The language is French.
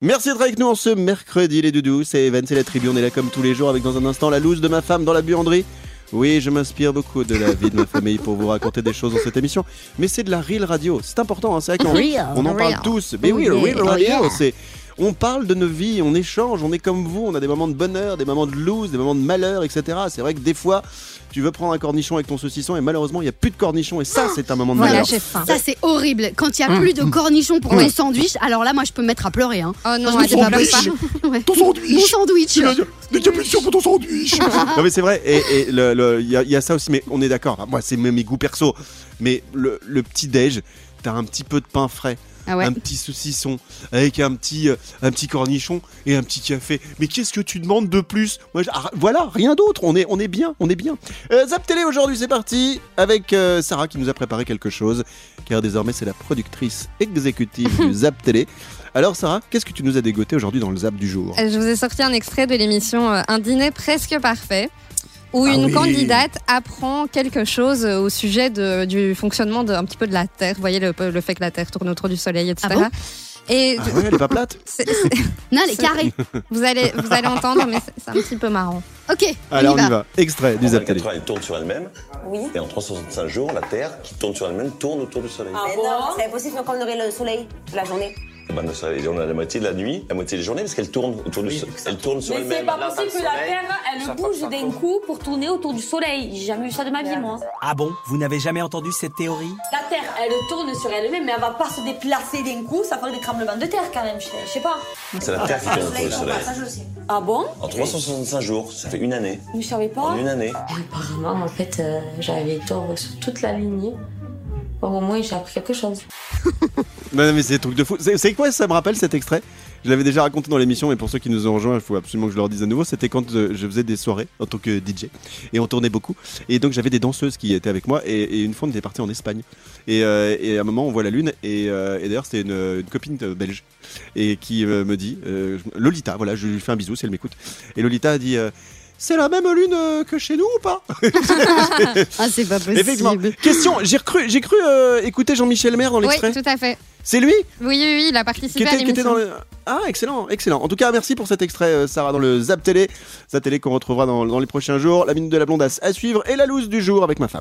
Merci d'être avec nous en ce mercredi les doudous, c'est Evan, c'est la tribu, on est là comme tous les jours avec dans un instant la loose de ma femme dans la buanderie. Oui, je m'inspire beaucoup de la vie de ma famille pour vous raconter des choses dans cette émission, mais c'est de la real radio, c'est important, hein, c'est vrai qu'on en parle tous, mais oui, real radio, c'est... On parle de nos vies, on échange, on est comme vous, on a des moments de bonheur, des moments de loose, des moments de malheur, etc. C'est vrai que des fois, tu veux prendre un cornichon avec ton saucisson et malheureusement, il n'y a plus de cornichon et ça, c'est un moment de malheur. J'ai faim. Ça, c'est horrible. Quand il n'y a plus de cornichons pour ton sandwich, alors là, moi, je peux me mettre à pleurer. Hein. Oh non, c'est pas possible. Ton sandwich. Mon sandwich. Il n'y a plus sûr pour ton sandwich. Non, mais c'est vrai, et il y a ça aussi, mais on est d'accord. Enfin, moi, c'est mes goûts perso. Mais le petit-déj, t'as un petit peu de pain frais. Ah ouais. Un petit saucisson avec un petit cornichon et un petit café. Mais qu'est-ce que tu demandes de plus ? Moi, voilà, rien d'autre. On est bien, on est bien. Zap Télé aujourd'hui, c'est parti avec Sarah qui nous a préparé quelque chose, car désormais c'est la productrice exécutive du Zap Télé. Alors Sarah, qu'est-ce que tu nous as dégoté aujourd'hui dans le Zap du jour ? Je vous ai sorti un extrait de l'émission Un dîner presque parfait, où une candidate apprend quelque chose au sujet du fonctionnement un petit peu de la Terre. Vous voyez le fait que la Terre tourne autour du Soleil, etc. Ah bon Et ouais, elle est pas plate. Non, elle est carrée. Vous allez entendre, mais c'est un petit peu marrant. Ok, alors on y va. Extrait du Zap Télé. Elle tourne sur elle-même. Oui. Et en 365 jours, la Terre qui tourne sur elle-même tourne autour du Soleil. Ah bon, c'est impossible quand on aurait le soleil la journée. Ben, le soleil, on a la moitié de la nuit, la moitié des journées, parce qu'elle tourne autour du Soleil. Elle tourne sur Mais c'est elle-même. pas possible que la Terre, elle bouge d'un coup pour tourner autour du Soleil. J'ai jamais vu ça de ma vie, moi. Ah bon ? Vous n'avez jamais entendu cette théorie ? La Terre, elle tourne sur elle-même, mais elle va pas se déplacer d'un coup. Ça ferait des tremblements de terre quand même, je sais pas. C'est la Terre qui tourne autour du Soleil. Ça, je le sais. Ah bon ? En 365 jours, ça fait une année. Vous savez pas ? En une année. Apparemment, en fait, j'avais tort sur toute la lignée. Au moins, j'ai appris quelque chose. Non, mais c'est des trucs de fou. C'est quoi ça me rappelle cet extrait ? Je l'avais déjà raconté dans l'émission, mais pour ceux qui nous ont rejoints, il faut absolument que je leur dise à nouveau. C'était quand je faisais des soirées en tant que DJ et on tournait beaucoup. Et donc j'avais des danseuses qui étaient avec moi. Et une fois, on était partis en Espagne. Et à un moment, on voit la lune. Et d'ailleurs, c'était une copine belge et qui me dit Lolita, voilà, je lui fais un bisou si elle m'écoute. Et Lolita a dit. C'est la même lune que chez nous ou pas ? Ah, c'est pas possible. Effectivement. Question, j'ai cru écouter Jean-Michel Maire dans l'extrait. Oui, tout à fait. C'est lui ? Oui, il a participé à l'émission. Ah, excellent. En tout cas, merci pour cet extrait, Sarah, dans le Zap Télé. Zap Télé qu'on retrouvera dans les prochains jours. La minute de la blondasse à suivre et la loose du jour avec ma femme.